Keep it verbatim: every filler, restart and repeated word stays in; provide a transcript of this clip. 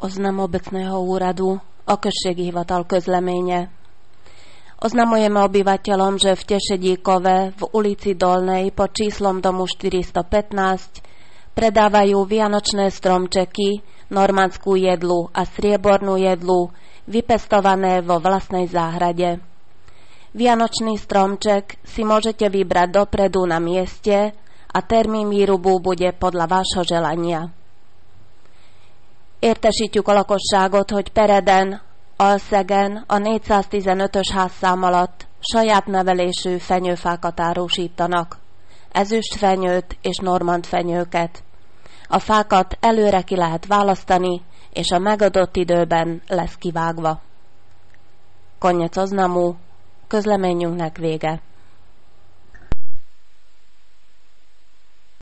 Oznam obecného úradu o községi hivatal közleménye. Oznamujeme obyvateľom, že v Tešedíkove v ulici Dolnej pod číslom domu štyristo pätnásť predávajú vianočné stromčeky, normandskú jedlu a striebornú jedlu vypestované vo vlastnej záhrade. Vianočný stromček si môžete vybrať dopredu na mieste a termín výrubu bude podľa vášho želania. Értesítjük a lakosságot, hogy Pereden, Alszegen a négyszáztizenötös házszám alatt saját nevelésű fenyőfákat árusítanak, ezüstfenyőt és normand fenyőket. A fákat előre ki lehet választani, és a megadott időben lesz kivágva. Koniec oznamu, közleményünknek vége.